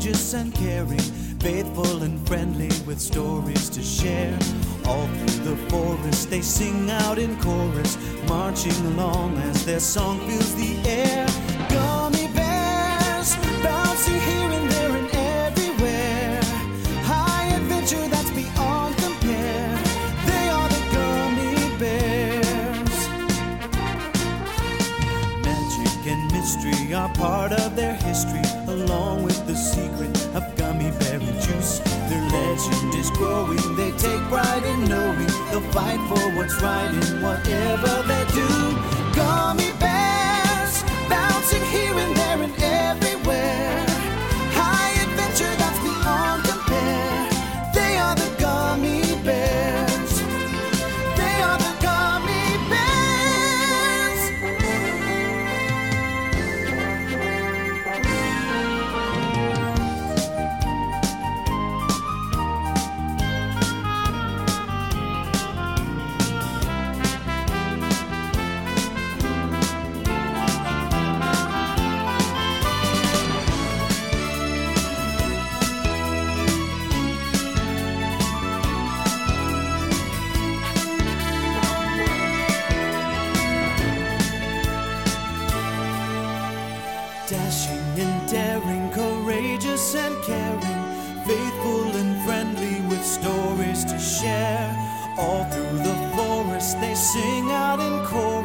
courageous and caring, faithful and friendly with stories to share. All through the forest they sing out in chorus, marching along as their song fills the air. Gummy bears, bouncing here and there and everywhere. High adventure that's beyond compare. They are the gummy bears. Magic and mystery are part of their history, along with the secret of gummy berry juice. Their legend is growing, they take pride in knowing they'll fight for what's right in whatever they do. Gummy bears, bouncing here and there and everywhere. High adventure that's beyond compare. They are the gummy bears. They are the gummy bears. Dashing and daring, courageous and caring, faithful and friendly with stories to share. All through the forest they sing out in chorus,